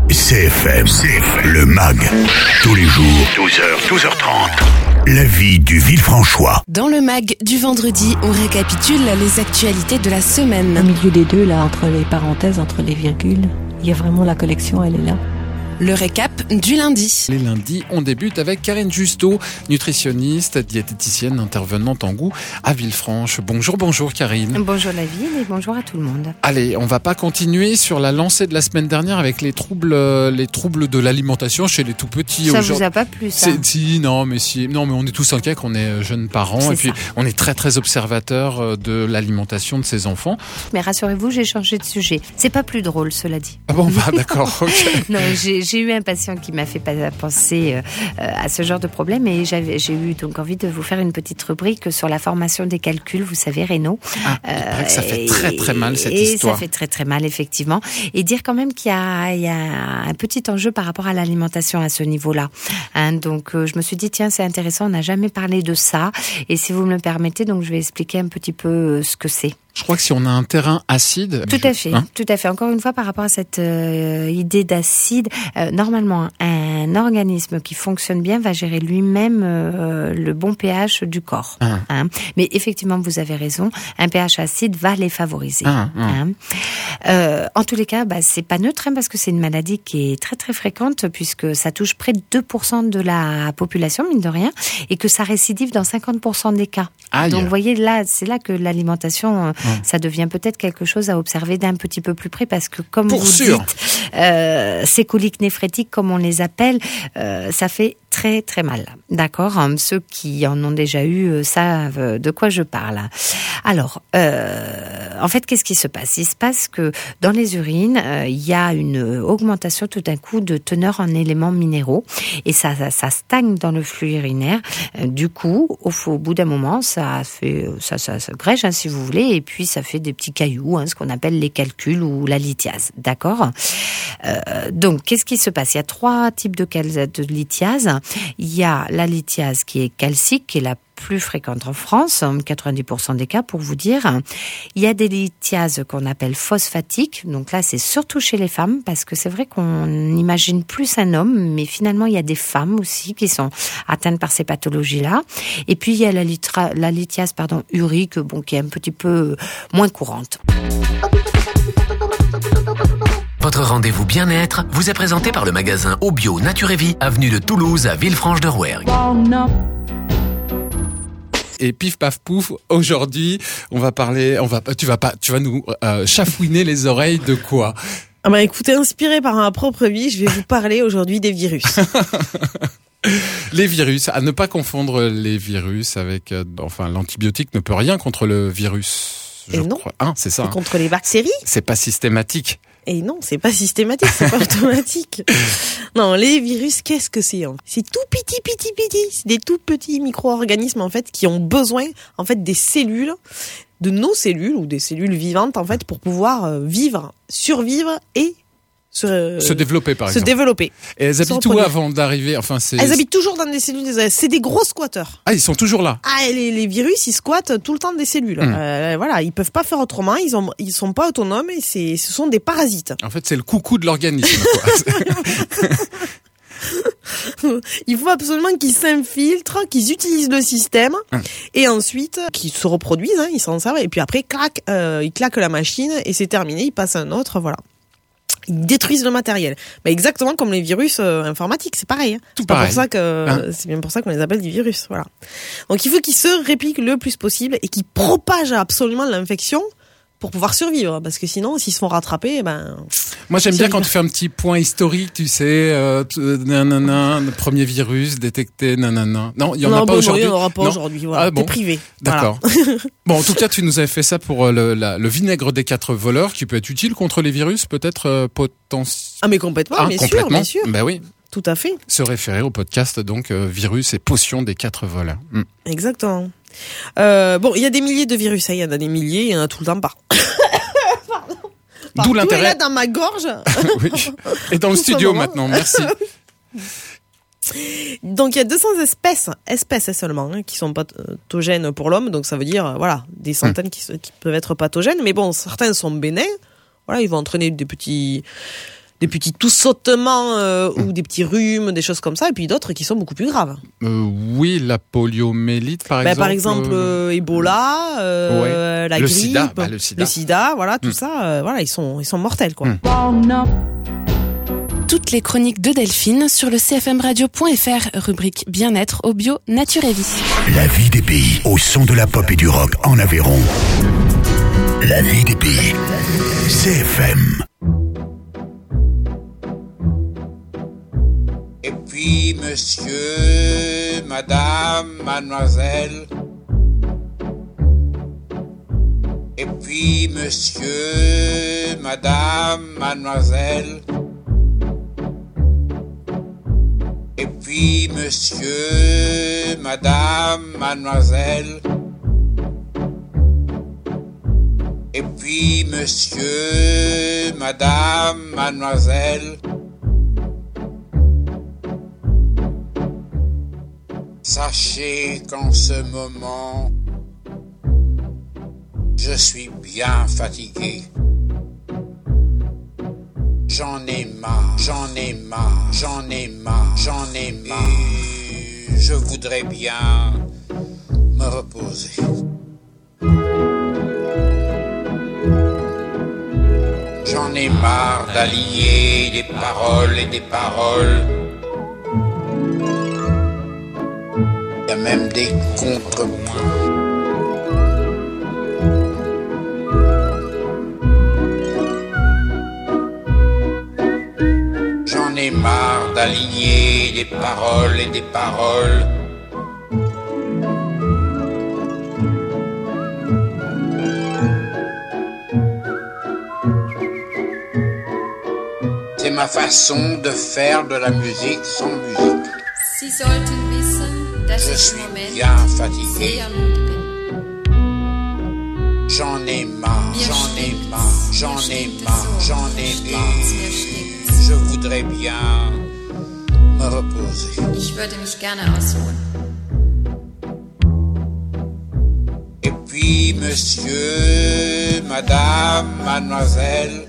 CFM, le MAG, tous les jours, 12h, 12h30. La vie du Villefranchois. Dans le MAG du vendredi, on récapitule les actualités de la semaine. Au milieu des deux, là, entre les parenthèses, entre les virgules, il y a vraiment la collection, elle est là. Le récap du lundi. Les lundis, on débute avec Karine Justeau, nutritionniste, diététicienne, intervenante en goût à Villefranche. Bonjour Karine. Bonjour la ville et bonjour à tout le monde. Allez, on va pas continuer sur la lancée de la semaine dernière avec les troubles de l'alimentation chez les tout petits. Ça vous a pas plu, ça? Non, mais on est tous inquiets qu'on est jeunes parents et puis on est très très observateurs de l'alimentation de ces enfants. Mais rassurez-vous, j'ai changé de sujet. C'est pas plus drôle, cela dit. Ah bon, d'accord. Okay. Non, j'ai eu un patient qui m'a fait penser à ce genre de problème et j'ai eu donc envie de vous faire une petite rubrique sur la formation des calculs, vous savez, rénaux. Il paraît que ça fait très très mal cette histoire. Ça fait très très mal, effectivement. Et dire quand même qu'il y a un petit enjeu par rapport à l'alimentation à ce niveau-là. Donc je me suis dit, tiens, c'est intéressant, on n'a jamais parlé de ça. Et si vous me le permettez, donc je vais expliquer un petit peu ce que c'est. Je crois que si on a un terrain acide... Tout à fait. Encore une fois, par rapport à cette idée d'acide, normalement, un organisme qui fonctionne bien va gérer lui-même le bon pH du corps. Mais effectivement, vous avez raison, un pH acide va les favoriser. En tous les cas, c'est pas neutre, parce que c'est une maladie qui est très très fréquente, puisque ça touche près de 2% de la population, mine de rien, et que ça récidive dans 50% des cas. Aïe. Donc, vous voyez, là, c'est là que l'alimentation... ça devient peut-être quelque chose à observer d'un petit peu plus près parce que comme dites, ces coliques néphrétiques, comme on les appelle, ça fait très très mal. D'accord ? Ceux qui en ont déjà eu savent de quoi je parle. Alors, en fait, qu'est-ce qui se passe ? Il se passe que dans les urines, il y a une augmentation tout d'un coup de teneur en éléments minéraux et ça stagne dans le flux urinaire. Du coup, au bout d'un moment, ça grège, si vous voulez, et puis ça fait des petits cailloux, ce qu'on appelle les calculs ou la lithiase. D'accord ? Donc, qu'est-ce qui se passe ? Il y a 3 types de lithiase. Il y a la lithiase qui est calcique, qui est la plus fréquente en France, 90% des cas pour vous dire. Il y a des lithiases qu'on appelle phosphatiques, donc là c'est surtout chez les femmes, parce que c'est vrai qu'on imagine plus un homme, mais finalement il y a des femmes aussi qui sont atteintes par ces pathologies-là. Et puis il y a la lithiase urique, qui est un petit peu moins courante. Votre rendez-vous bien-être vous est présenté par le magasin Obio Nature et Vie, avenue de Toulouse à Villefranche-de-Rouergue. Et pif paf pouf, aujourd'hui, on va parler, tu vas nous chafouiner les oreilles de quoi ? Écoutez, inspiré par ma propre vie, je vais vous parler aujourd'hui des virus. Les virus, à ne pas confondre les virus avec, l'antibiotique ne peut rien contre le virus. Et non, c'est ça. Et contre les bactéries. C'est pas systématique. Et non, c'est pas systématique, c'est pas automatique. Non, les virus, qu'est-ce que c'est ? C'est tout petit. C'est des tout petits micro-organismes, en fait, qui ont besoin, en fait, des cellules, de nos cellules, ou des cellules vivantes, en fait, pour pouvoir vivre, survivre et se développer, par exemple. Se développer. Et elles habitent où avant d'arriver ? Elles habitent toujours dans des cellules. C'est des gros squatteurs. Ah, ils sont toujours là. Les virus, ils squattent tout le temps des cellules. Voilà, ils peuvent pas faire autrement. Ils sont pas autonomes et ce sont des parasites. En fait, c'est le coucou de l'organisme. Il faut absolument qu'ils s'infiltrent, qu'ils utilisent le système et ensuite qu'ils se reproduisent. Ils s'en servent et puis après, clac, ils claquent la machine et c'est terminé. Ils passent à un autre. Voilà. Ils détruisent le matériel. Exactement comme les virus informatiques, c'est pareil. C'est bien pour ça qu'on les appelle des virus. Voilà. Donc il faut qu'ils se répliquent le plus possible et qu'ils propagent absolument l'infection pour pouvoir survivre, parce que sinon, s'ils se font rattraper, Moi, j'aime bien quand tu fais un petit point historique, tu sais, le premier virus détecté, nanana. Non, il y en a pas aujourd'hui. Il n'y en aura pas aujourd'hui, voilà. T'es privé. D'accord. Voilà. Bon, en tout cas, tu nous avais fait ça pour le vinaigre des 4 voleurs, qui peut être utile contre les virus, peut-être potentiel. Mais complètement, bien sûr. Ben oui. Tout à fait. Se référer au podcast, donc, virus et potions des 4 voleurs. Exactement. Il y a des milliers de virus, il y en a des milliers, il y en a tout le temps pas. Pardon. D'où l'intérêt. Là dans ma gorge. Oui. Et dans le studio maintenant, merci. Donc il y a 200 espèces seulement qui sont pathogènes pour l'homme, donc ça veut dire des centaines qui peuvent être pathogènes, mais bon, certains sont bénins. Voilà, ils vont entraîner des petits des petits toussotements ou des petits rhumes, des choses comme ça, et puis d'autres qui sont beaucoup plus graves. Oui, la poliomyélite par exemple. Par exemple, Ebola, la le grippe, sida, le sida, voilà, tout ça, voilà, ils sont mortels, quoi. Toutes les chroniques de Delphine sur le cfmradio.fr, rubrique bien-être au bio, nature et vie. La vie des pays au son de la pop et du rock en Aveyron. La vie des pays. CFM. Et puis, monsieur, madame, mademoiselle. Et puis, monsieur, madame, mademoiselle. Et puis, monsieur, madame, mademoiselle. Et puis, monsieur, madame, mademoiselle. Sachez qu'en ce moment, je suis bien fatigué. J'en ai marre, j'en ai marre, j'en ai marre, j'en ai marre. Et je voudrais bien me reposer. J'en ai marre d'allier des paroles et des paroles. Il y a même des contrepoints. J'en ai marre d'aligner des paroles et des paroles. C'est ma façon de faire de la musique sans musique. Je suis bien fatigué. J'en ai marre, j'en ai marre, j'en ai marre, j'en ai marre. Je voudrais bien me reposer. Et puis, monsieur, madame, mademoiselle.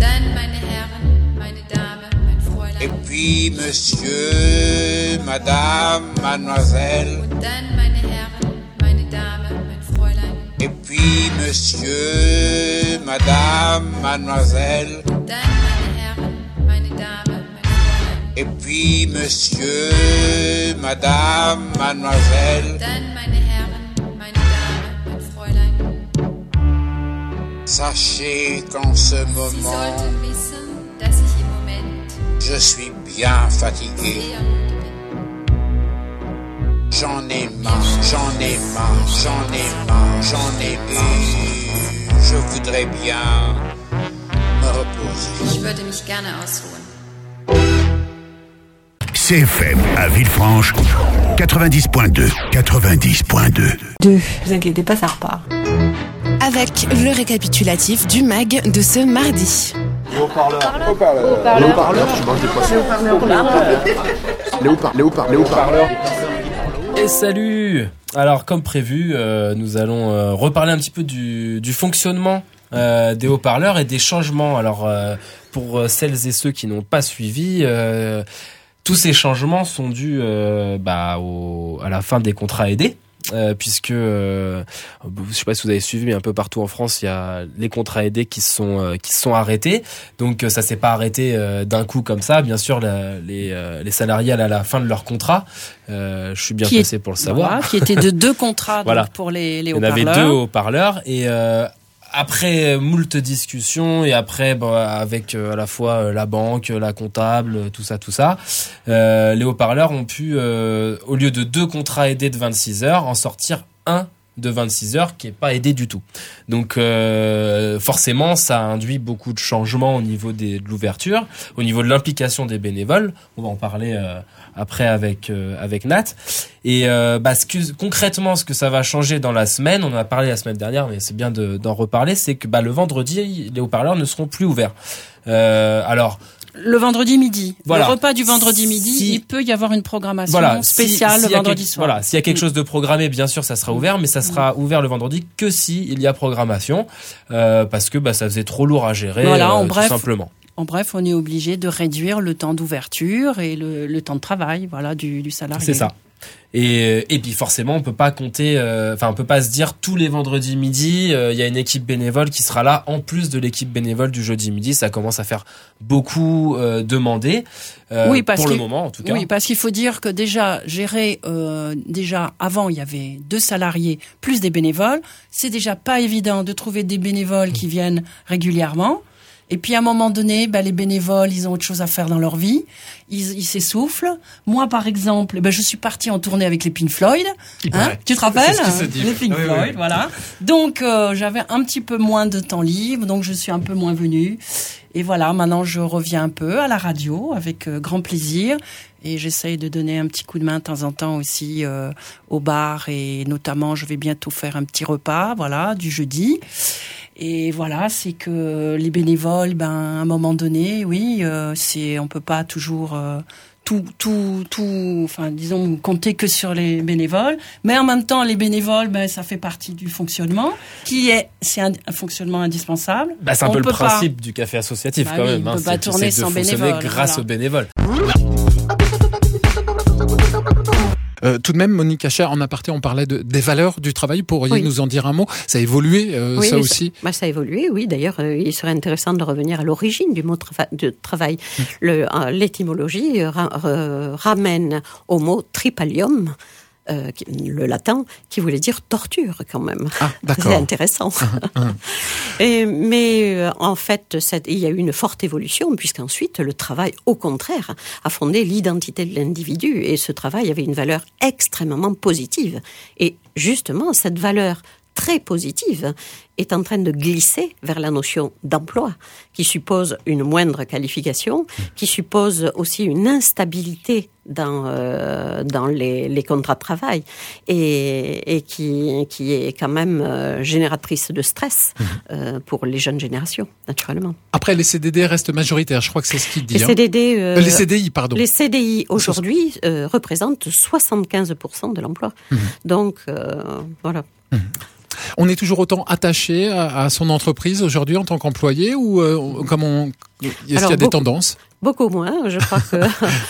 Et puis, monsieur, madame, mademoiselle. Et puis, monsieur, madame, mademoiselle. Et puis, monsieur, madame, mademoiselle. Sachez qu'en ce moment, je suis bien fatigué. J'en ai marre, j'en ai marre, j'en ai marre, j'en ai marre. Je voudrais bien me reposer. CFM à Villefranche, 90.2. 90.2. Vous inquiétez pas, ça repart. Avec le récapitulatif du MAG de ce mardi. Les haut-parleurs. Je mange des poissons. Les haut-parleurs. Et salut. Alors, comme prévu, nous allons reparler un petit peu du fonctionnement des haut-parleurs et des changements. Alors, pour celles et ceux qui n'ont pas suivi, tous ces changements sont dus à la fin des contrats aidés. Puisque je sais pas si vous avez suivi, mais un peu partout en France il y a les contrats aidés qui se sont arrêtés. Donc ça s'est pas arrêté d'un coup comme ça. Bien sûr les salariés à la fin de leur contrat, je suis bien placé pour le savoir, voilà, qui étaient de 2 contrats voilà. Donc pour les haut-parleurs. Il y en avait 2 haut-parleurs et après moult discussions et après avec à la fois la banque, la comptable, tout ça, les haut-parleurs ont pu au lieu de 2 contrats aidés de 26 heures en sortir un de 26 heures qui est pas aidé du tout. Donc forcément ça induit beaucoup de changements au niveau de l'ouverture, au niveau de l'implication des bénévoles. On va en parler après avec Nat. Et concrètement ce que ça va changer dans la semaine, on en a parlé la semaine dernière mais c'est bien d'en reparler, c'est que le vendredi les haut-parleurs ne seront plus ouverts. Alors le vendredi midi, voilà. Le repas du vendredi midi, il peut y avoir une programmation spéciale le vendredi soir. Voilà, s'il y a quelque chose de programmé, bien sûr, ça sera ouvert, mais ça sera ouvert le vendredi que si il y a programmation, parce que ça faisait trop lourd à gérer, voilà, en bref, tout simplement. En bref, on est obligé de réduire le temps d'ouverture et le temps de travail, voilà, du salarié. C'est ça. Et puis forcément, on peut pas compter, on peut pas se dire tous les vendredis midi, il y a une équipe bénévole qui sera là en plus de l'équipe bénévole du jeudi midi. Ça commence à faire beaucoup demander. Oui, pour le moment, en tout cas. Oui, parce qu'il faut dire que déjà gérer, déjà avant, il y avait 2 salariés plus des bénévoles. C'est déjà pas évident de trouver des bénévoles qui viennent régulièrement. Et puis à un moment donné, les bénévoles, ils ont autre chose à faire dans leur vie, ils s'essoufflent. Moi, par exemple, je suis partie en tournée avec les Pink Floyd. Tu te rappelles? C'est ce qui se dit. Les Pink Floyd, voilà. Donc j'avais un petit peu moins de temps libre, donc je suis un peu moins venue. Et voilà, maintenant je reviens un peu à la radio avec grand plaisir. Et j'essaye de donner un petit coup de main de temps en temps aussi au bar, et notamment je vais bientôt faire un petit repas, voilà, du jeudi. Et voilà, c'est que les bénévoles, à un moment donné, oui, on peut pas toujours compter que sur les bénévoles. Mais en même temps, les bénévoles, ça fait partie du fonctionnement, c'est un fonctionnement indispensable. C'est un peu le principe du café associatif quand même. On peut pas tourner sans bénévoles. Grâce aux bénévoles. Tout de même, Monique Acher, en aparté, on parlait des valeurs du travail. Pourriez nous en dire un mot? Ça a évolué, ça aussi? Ça a évolué, oui. D'ailleurs, il serait intéressant de revenir à l'origine du mot de travail. L'étymologie ramène au mot tripalium, le latin, qui voulait dire torture quand même. Ah, d'accord. C'est intéressant. Mais en fait, il y a eu une forte évolution, puisqu'ensuite le travail, au contraire, a fondé l'identité de l'individu, et ce travail avait une valeur extrêmement positive. Et justement, cette valeur très positive est en train de glisser vers la notion d'emploi, qui suppose une moindre qualification, qui suppose aussi une instabilité dans les contrats de travail, et qui est quand même génératrice de stress pour les jeunes générations, naturellement. Après, les CDD restent majoritaires, je crois que c'est ce qu'il dit. Les CDI, pardon. Les CDI, aujourd'hui, représentent 75% de l'emploi. Donc, voilà. On est toujours autant attaché à son entreprise aujourd'hui en tant qu'employé, ou est-ce qu'il y a des tendances? Beaucoup moins. Je crois que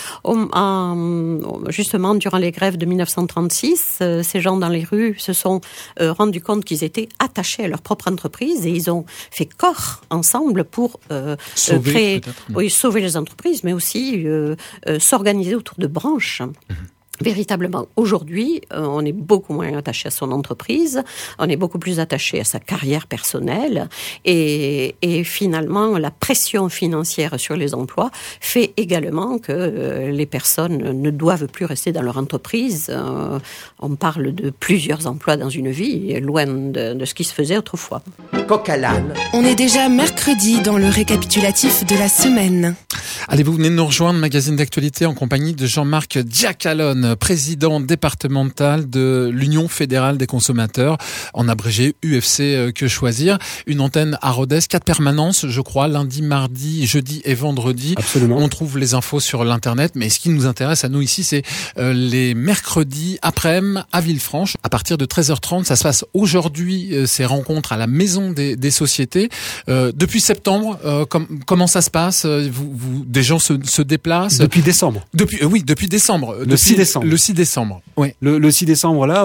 justement durant les grèves de 1936, ces gens dans les rues se sont rendus compte qu'ils étaient attachés à leur propre entreprise, et ils ont fait corps ensemble pour sauver les entreprises, mais aussi s'organiser autour de branches. Véritablement, aujourd'hui, on est beaucoup moins attaché à son entreprise, on est beaucoup plus attaché à sa carrière personnelle, et finalement, la pression financière sur les emplois fait également que les personnes ne doivent plus rester dans leur entreprise. On parle de plusieurs emplois dans une vie, loin de ce qui se faisait autrefois. Coq à l'âne. On est déjà mercredi dans le récapitulatif de la semaine. Allez, vous venez de nous rejoindre, magazine d'actualité, en compagnie de Jean-Marc Diacalone, président départemental de l'Union fédérale des consommateurs, en abrégé UFC Que Choisir. Une antenne à Rodez, 4 permanences, je crois, lundi, mardi, jeudi et vendredi. Absolument. On trouve les infos sur l'internet, mais ce qui nous intéresse à nous ici, c'est les mercredis après-midi à Villefranche, à partir de 13h30. Ça se passe aujourd'hui, ces rencontres à la Maison des Sociétés. Depuis septembre, comment ça se passe? Des gens se déplacent? Depuis décembre. Depuis décembre. Le 6 décembre. Le 6 décembre, oui. Le 6 décembre, là,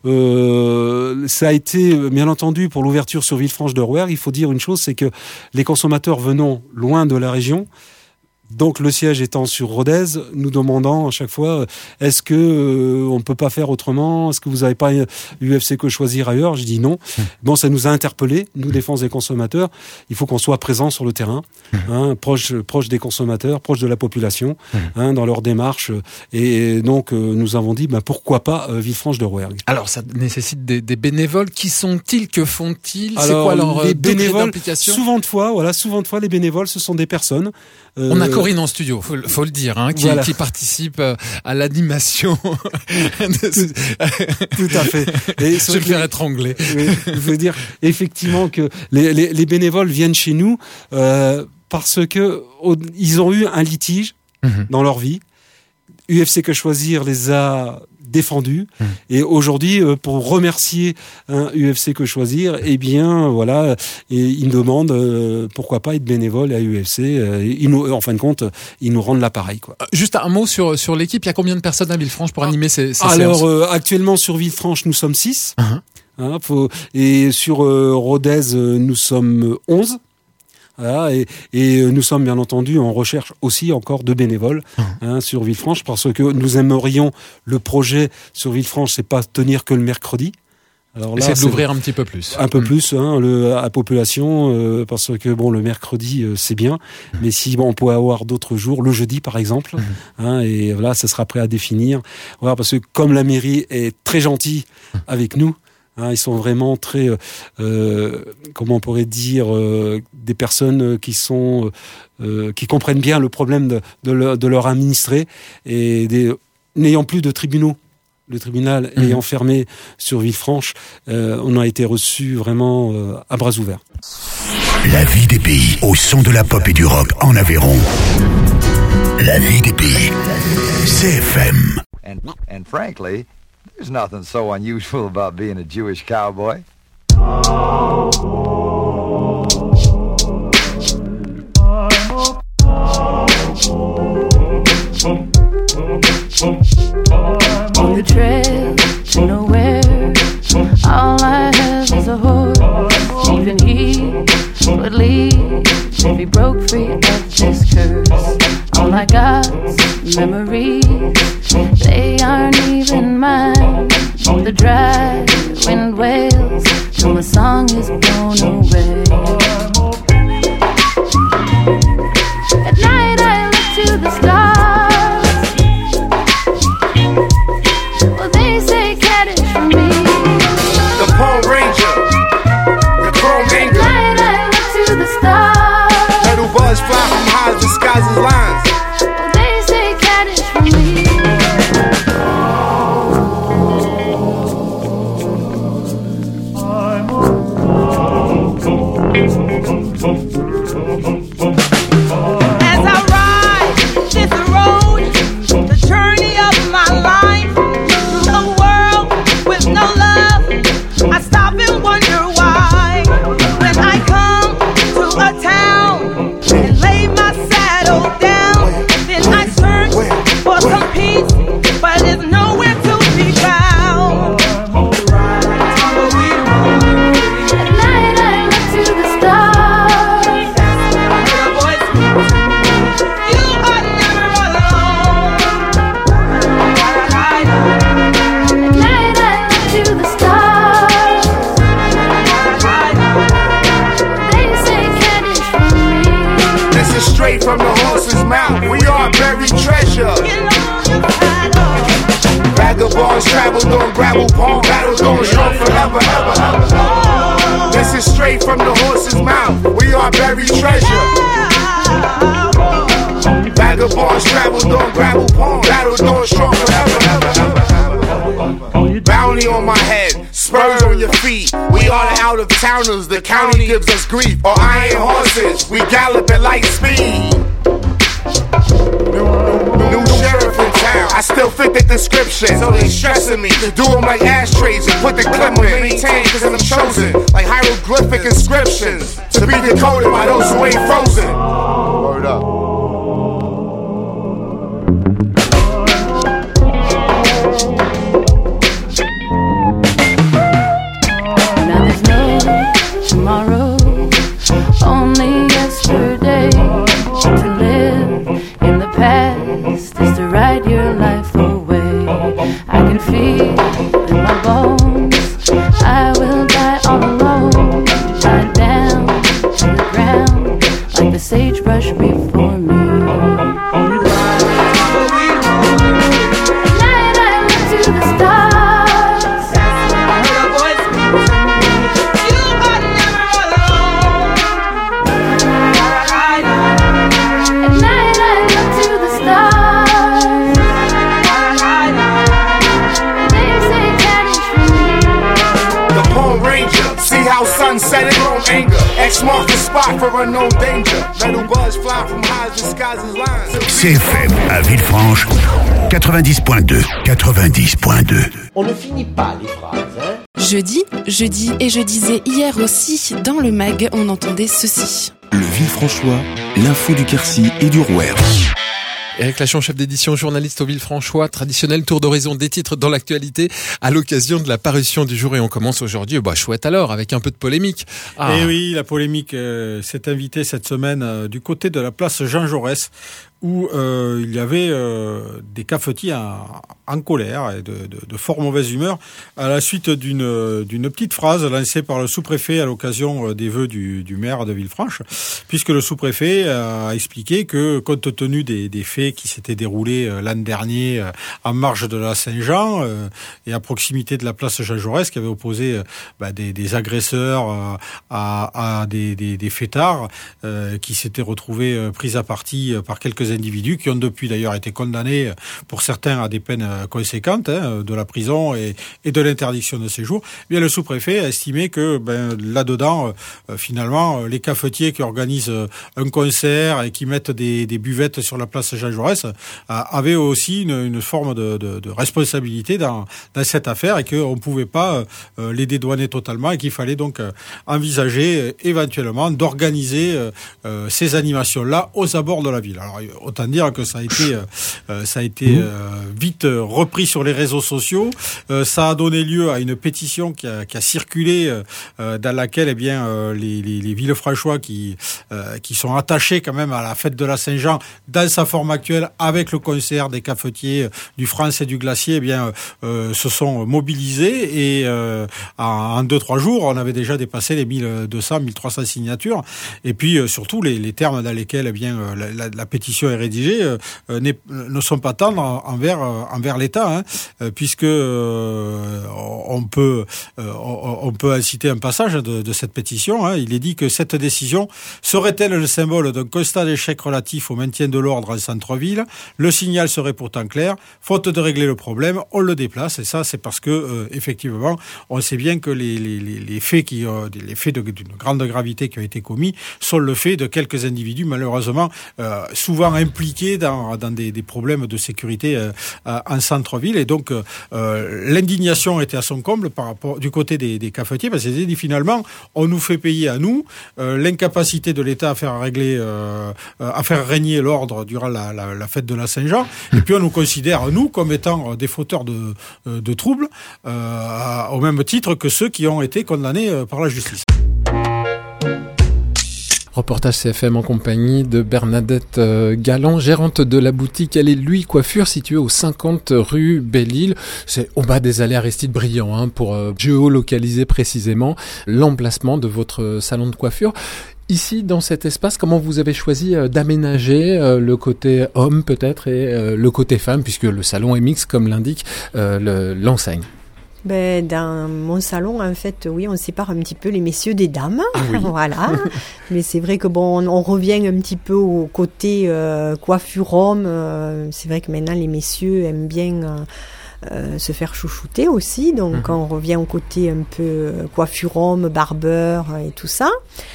ça a été, bien entendu, pour l'ouverture sur Villefranche-de-Rouergue, il faut dire une chose, c'est que les consommateurs venant loin de la région, donc le siège étant sur Rodez, nous demandant à chaque fois, est-ce que on peut pas faire autrement? Est-ce que vous n'avez pas UFC Que Choisir ailleurs? Je dis non. Bon, ça nous a interpellés, nous, défense des consommateurs. Il faut qu'on soit présent sur le terrain, proche des consommateurs, proche de la population, dans leur démarche. Et donc nous avons dit, pourquoi pas Villefranche-de-Rouergue. Alors ça nécessite des bénévoles. Qui sont-ils? Que font-ils? C'est Alors, quoi leur les degré bénévoles, d'implication? souvent de fois, les bénévoles, ce sont des personnes. On a Corinne en studio, faut le dire, qui participe à l'animation. Tout à fait. Et je vais le faire étrangler. Oui, je veux dire effectivement que les bénévoles viennent chez nous parce que ils ont eu un litige dans leur vie. UFC Que Choisir les a défendu. Et aujourd'hui, pour remercier UFC Que Choisir, eh bien voilà, et ils me demandent pourquoi pas être bénévole à UFC. En fin de compte, ils nous rendent l'appareil, quoi. Juste un mot sur l'équipe. Il y a combien de personnes à Villefranche pour animer ces séances? Alors actuellement sur Villefranche, nous sommes 6. Et sur Rodez, nous sommes 11. Voilà, et nous sommes bien entendu en recherche aussi encore de bénévoles sur Villefranche, parce que nous aimerions, le projet sur Villefranche, c'est pas tenir que le mercredi. Alors là, c'est de l'ouvrir un petit peu plus. Un peu plus, à la population, parce que bon, le mercredi c'est bien, mais si on peut avoir d'autres jours, le jeudi par exemple, et voilà, ça sera prêt à définir. Voilà, parce que comme la mairie est très gentille avec nous. Ils sont vraiment très, comment on pourrait dire, des personnes qui qui comprennent bien le problème de leur administré, et n'ayant plus de tribunaux, le tribunal ayant fermé sur Villefranche, on a été reçus vraiment à bras ouverts. La vie des pays au son de la pop et du rock en Aveyron. La vie des pays. CFM. And frankly, there's nothing so unusual about being a Jewish cowboy. On the trail to nowhere, all I have is a horse. Even he would leave if he broke free of this curse. All I got's memories, they aren't even mine. The dry wind wails till my song is blown away. At night I look to the stars. Well, they say Kaddish for me. The Pole Ranger, the Chrome Anger. At night I look to the stars. Metal buzz fly from highs, disguises lines. Well, they say Kaddish for me. As I ride this road, the journey of my life, through a world with no love, I stop and wonder why. When I come to a town and lay my saddle down, then I search for some peace, but it's nowhere to be found. At night I look to the stars. You are never alone. At night I look to the stars. They say Kaddish for me. This is straight from the horse's mouth. We are buried treasure. Vagabonds traveled on gravel palm, battles on strong forever, ever. This is straight from the horse's mouth. We are buried treasure. Vagabonds traveled on gravel palm, battles on strong forever, ever. Bounty on my head, spurs on your feet. We are the out of towners. The county gives us grief. Or iron horses, we gallop at light speed. New sheriff in town, I still fit the description. So they stressing me, do them like ashtrays and put the clip in. Maintain, cause I'm chosen, like hieroglyphic inscriptions, to be decoded by those who ain't frozen. Word up. Now there's no tomorrow, only yesterday. To live in the past is to ride your life away. I can feel in my bones, I will die all alone. Tied down to the ground like the sagebrush before me. At night I look to the stars. Sunset in on anger. X marks the spot for unknown danger. Metal buzz fly from highs, disguises lines. CFM à Villefranche. 90.2. 90.2. On ne finit pas les phrases, hein. Jeudi, et je disais hier aussi, dans le mag, on entendait ceci. Le Villefranchois, l'info du Quercy et du Rouergue. Éric Lachon, chef d'édition, journaliste au Villefranchois, traditionnel tour d'horizon des titres dans l'actualité à l'occasion de la parution du jour. Et on commence aujourd'hui, chouette alors, avec un peu de polémique. Et oui, la polémique s'est invitée cette semaine du côté de la place Jean Jaurès, où il y avait des cafetiers en colère et de fort mauvaise humeur à la suite d'une petite phrase lancée par le sous-préfet à l'occasion des vœux du maire de Villefranche, puisque le sous-préfet a expliqué que, compte tenu des faits qui s'étaient déroulés l'an dernier en marge de la Saint-Jean et à proximité de la place Jean Jaurès, qui avait opposé des agresseurs à des fêtards qui s'étaient retrouvés pris à partie par quelques individus qui ont depuis d'ailleurs été condamnés pour certains à des peines conséquentes, de la prison et de l'interdiction de séjour. Bien, le sous-préfet a estimé que là-dedans, finalement, les cafetiers qui organisent un concert et qui mettent des buvettes sur la place Jean Jaurès avaient aussi une forme de responsabilité dans cette affaire et qu'on ne pouvait pas les dédouaner totalement et qu'il fallait donc envisager éventuellement d'organiser ces animations-là aux abords de la ville. Alors, autant dire que ça a été vite repris sur les réseaux sociaux. Ça a donné lieu à une pétition qui a circulé, dans laquelle les Villefranchois qui sont attachés quand même à la fête de la Saint-Jean dans sa forme actuelle, avec le concert des cafetiers du France et du Glacier, se sont mobilisés et en 2-3 jours, on avait déjà dépassé les 1200-1300 signatures. Et puis surtout les termes dans lesquels la pétition est rédigée ne sont pas tendres envers l'État, puisque on peut citer un passage de cette pétition. Il est dit que cette décision serait-elle le symbole d'un constat d'échec relatif au maintien de l'ordre en centre-ville. Le signal serait pourtant clair. Faute de régler le problème, on le déplace. Et ça, c'est parce que effectivement, on sait bien que les faits d'une grande gravité qui ont été commis sont le fait de quelques individus malheureusement souvent impliqués dans des problèmes de sécurité en centre-ville. Et donc l'indignation était à son comble par rapport du côté des cafetiers, parce qu'ils dit finalement on nous fait payer à nous l'incapacité de l'État à faire régner l'ordre durant la fête de la Saint-Jean, et puis on nous considère nous comme étant des fauteurs de troubles au même titre que ceux qui ont été condamnés par la justice. Reportage CFM en compagnie de Bernadette Galland, gérante de la boutique Elle et Lui Coiffure, située au 50 rue Belle-Île. C'est au bas des allées Aristide Briand, pour géolocaliser précisément l'emplacement de votre salon de coiffure. Ici, dans cet espace, comment vous avez choisi d'aménager le côté homme peut-être et le côté femme, puisque le salon est mixte, comme l'indique l'enseigne? Dans mon salon, en fait, oui, on sépare un petit peu les messieurs des dames. Oui. Voilà. Mais c'est vrai que on revient un petit peu au côté coiffure homme. C'est vrai que maintenant, les messieurs aiment bien se faire chouchouter aussi. Donc, on revient au côté un peu coiffure homme, barbeur et tout ça.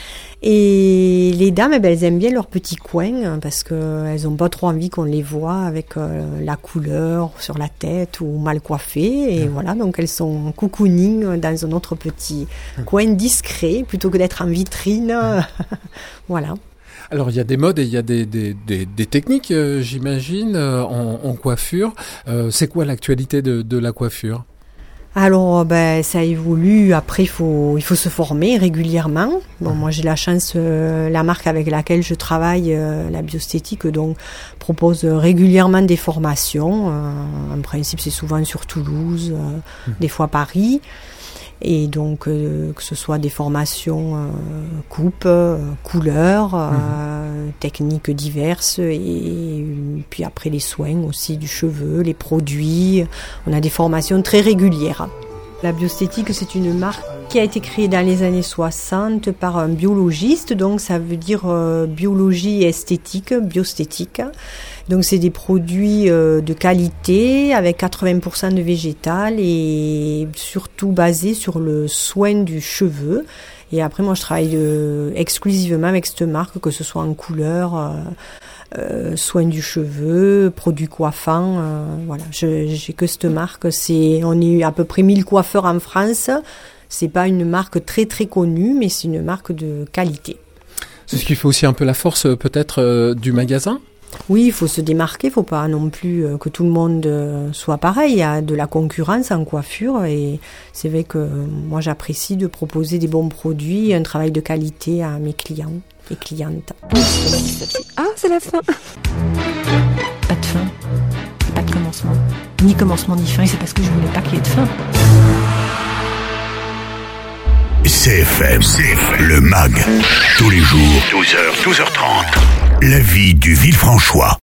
Et les dames, elles aiment bien leur petit coin parce qu'elles n'ont pas trop envie qu'on les voit avec la couleur sur la tête ou mal coiffées. Et voilà, donc elles sont cocooning dans un autre petit coin discret plutôt que d'être en vitrine. Voilà. Alors il y a des modes et il y a des techniques, j'imagine, en coiffure. C'est quoi l'actualité de la coiffure ? Alors, ça évolue. Après, il faut se former régulièrement. Bon, moi, j'ai la chance, la marque avec laquelle je travaille, la Biosthétique, donc, propose régulièrement des formations. En principe, c'est souvent sur Toulouse, des fois Paris. Et donc, que ce soit des formations coupe, couleurs, techniques diverses, et puis après les soins aussi du cheveu, les produits. On a des formations très régulières. La Biosthétique, c'est une marque qui a été créée dans les années 60 par un biologiste, donc ça veut dire biologie et esthétique, biosthétique. Donc c'est des produits de qualité avec 80% de végétal et surtout basés sur le soin du cheveu. Et après moi je travaille exclusivement avec cette marque, que ce soit en couleur, soins du cheveu, produits coiffants. Voilà, j'ai que cette marque. On est à peu près 1000 coiffeurs en France. C'est pas une marque très très connue, mais c'est une marque de qualité. C'est ce qui fait aussi un peu la force peut-être du magasin ? Oui, il faut se démarquer, il ne faut pas non plus que tout le monde soit pareil. Il y a de la concurrence en coiffure et c'est vrai que moi j'apprécie de proposer des bons produits, un travail de qualité à mes clients et clientes. Ah, c'est la fin. Pas de fin, pas de commencement. Ni commencement ni fin, c'est parce que je voulais pas qu'il y ait de fin. CFM, le MAG, tous les jours, 12h, 12h30. La vie du Villefranchois.